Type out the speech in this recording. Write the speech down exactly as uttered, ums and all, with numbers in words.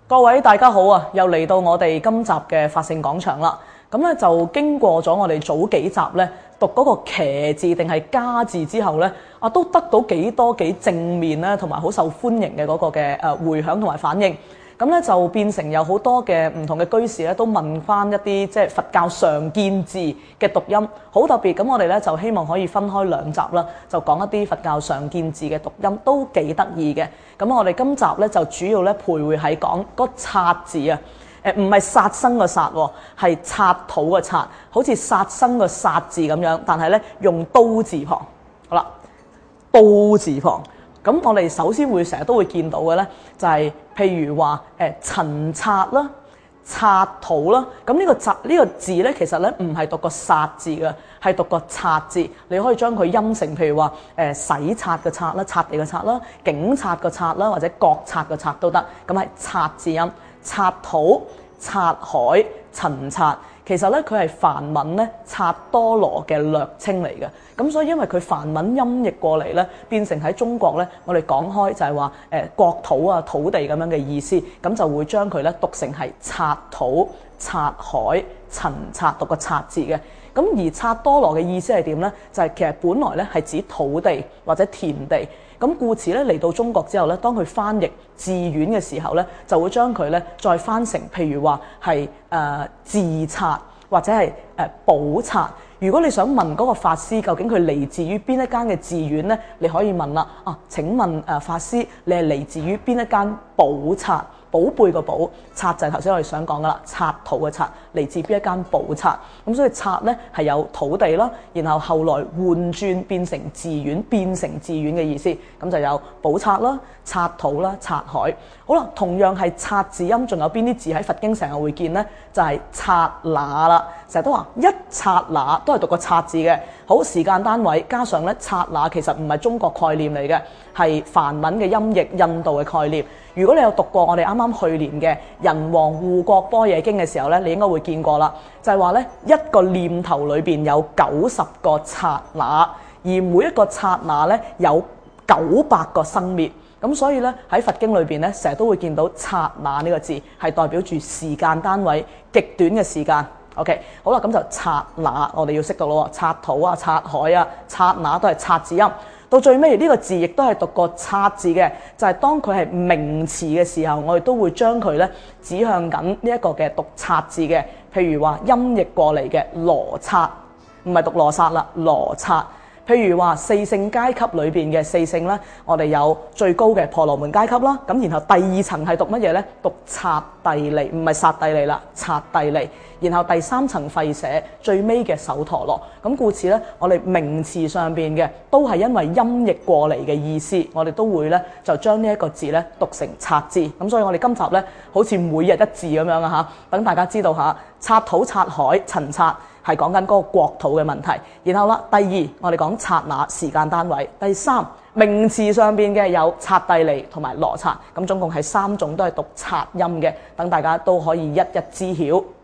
各位大家好啊，又嚟到我哋今集嘅法勝廣場啦。咁咧就經過咗我哋早幾集咧讀嗰個騎字定係家字之後咧，啊都得到幾多幾正面咧，同埋好受歡迎嘅嗰個嘅誒迴響同埋反應。咁咧就變成有好多嘅唔同嘅居士咧都問翻一啲即係佛教常見字嘅讀音，好特別。咁我哋咧就希望可以分開兩集啦，就講一啲佛教常見字嘅讀音，都幾得意嘅。咁我哋今集咧就主要咧徘徊喺講嗰殺字啊，誒唔係殺生個殺喎，係剎土個剎，好似殺生個殺字咁樣，但係咧用刀字旁。好啦，刀字旁。咁我哋首先會成日都會見到嘅咧，就係、是、譬如話誒陳剎啦、剎土啦。咁呢個剎呢個字咧，其實咧唔係讀個殺字嘅，係讀個剎字。你可以將佢音成譬如話誒洗剎嘅剎啦、剎地嘅剎啦、警察嘅剎啦，或者國策嘅策都得。咁係剎字音，剎土、剎海、陳剎。其實咧，佢係梵文咧剎多羅嘅略稱嚟嘅，咁所以因為佢梵文音譯過嚟咧，變成喺中國咧，我哋講開就係話誒國土啊、土地咁樣嘅意思，咁就會將佢咧讀成係剎土、剎海、陳剎，讀個剎字嘅。咁而剎多羅嘅意思係點咧？就係、是、其實本來咧係指土地或者田地。咁故此咧嚟到中國之後咧，當佢翻譯寺院嘅時候咧，就會將佢咧再翻成譬如話係誒寺剎或者係誒寶剎。如果你想問嗰個法師究竟佢嚟自於邊一間嘅寺院咧，你可以問啦。啊，請問誒法師，你係嚟自於邊一間寶剎？寶貝個寶，剎就係頭先我哋想講噶啦，剎土嘅剎，嚟自邊一間寶剎。咁所以剎咧係有土地啦，然後後來換轉變成寺院，變成寺院嘅意思。咁就有寶剎啦、剎土啦、剎海。好啦，同樣係剎字音，仲有邊啲字喺佛經成日會見咧？就係剎那啦。成日都話一剎那都係讀個剎字嘅。好，時間單位加上咧剎那其實唔係中國概念嚟嘅，係梵文嘅音譯，印度嘅概念。如果你有讀過我哋啱啱去年嘅《仁王護國般若經》嘅時候咧，你應該會見過啦。就係話咧，一個念頭裏邊有九十個剎那，而每一個剎那咧有九百個生滅。咁所以咧喺佛經裏邊咧，成日都會見到剎那呢個字，係代表住時間單位極短嘅時間。OK， 好啦，咁就剎那，我哋要識到咯，剎土啊、剎海啊、剎那都係剎字音。到最尾呢、這個字亦都係讀個剎字嘅，就係、是、當佢係名詞嘅時候，我哋都會將佢咧指向緊呢一個嘅讀剎字嘅。譬如話音譯過嚟嘅羅剎，唔係讀羅剎啦，羅剎。譬如話四聖階級裏邊嘅四聖咧，我哋有最高嘅婆羅門階級啦，咁然後第二層係讀乜嘢咧？讀剎帝利，唔係剎帝利啦，剎帝利。然後第三層吠舍，最尾嘅首陀羅。咁故此咧，我哋名詞上邊嘅都係因為音譯過嚟嘅意思，我哋都會咧就將呢一個字咧讀成剎字。咁所以我哋今集咧好似每日一字咁樣啊嚇，等大家知道下剎土、剎海、陳剎係講緊嗰個國土嘅問題。然後啦，第二我哋講剎那時間單位。第三名詞上邊嘅有剎帝利同埋羅剎，咁總共係三種都係讀剎音嘅，等大家都可以一一知曉。